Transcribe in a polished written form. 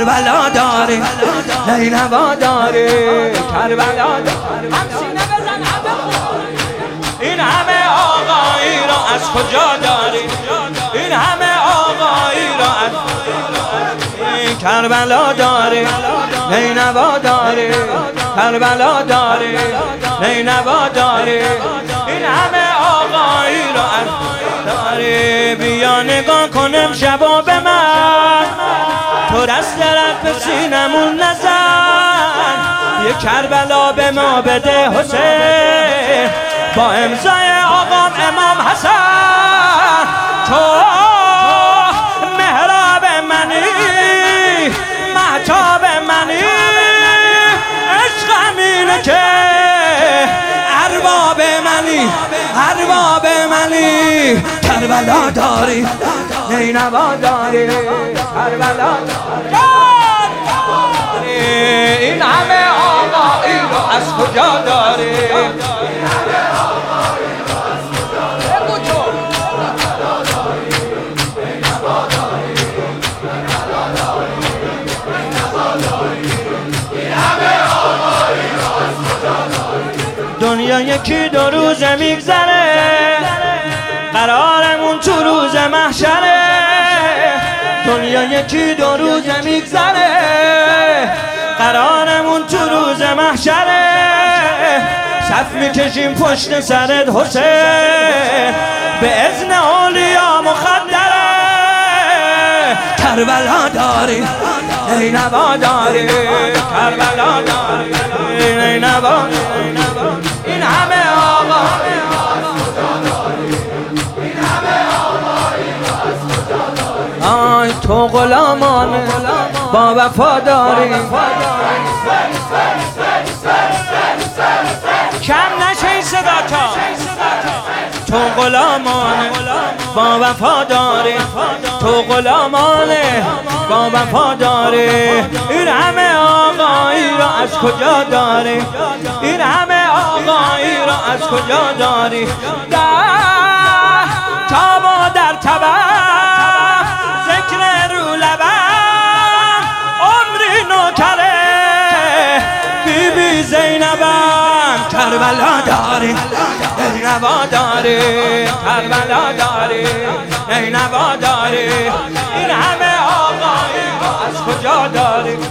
کربلا داره نینوا داره کربلا داره همسینه بزن این همه آقایی را از کجا داری این همه آقایی را از کربلا داره نینوا داره کربلا داره نینوا داره این همه آقایی را از داره بیا نگاه کنم شباب من تو رست رد به سینمون نزن یه کربلا به ما بده حسین با امضای آقام امام حسن تو محراب منی مهتاب منی عشقم اینه که ارباب منی کربلا داری نینوا داری کربلا داری این همه آقایی رو از کجا داری دنیا یکی دو روز میگذره قرارمون تو روز محشره دنیا یکی دو روز میگذره قرارمون تو روز محشره صف میکشیم پشت سرت حسین به اذن اولیا مخدره کربلا داری نینوا داری کربلا داری نینوا این همه آقا آی تو غلامان با وفاداری کم نشه این صدا تو غلامان با وفاداری تو غلامان با وفاداری این همه آقایی را از کجا داری این همه آقایی را از کجا داری تابا در تبم ذکر رو لبم عمری نوکره بی بی زینبم کربلا داری نینوا داری کربلا داری نینوا داری این همه آقایی را از کجا داری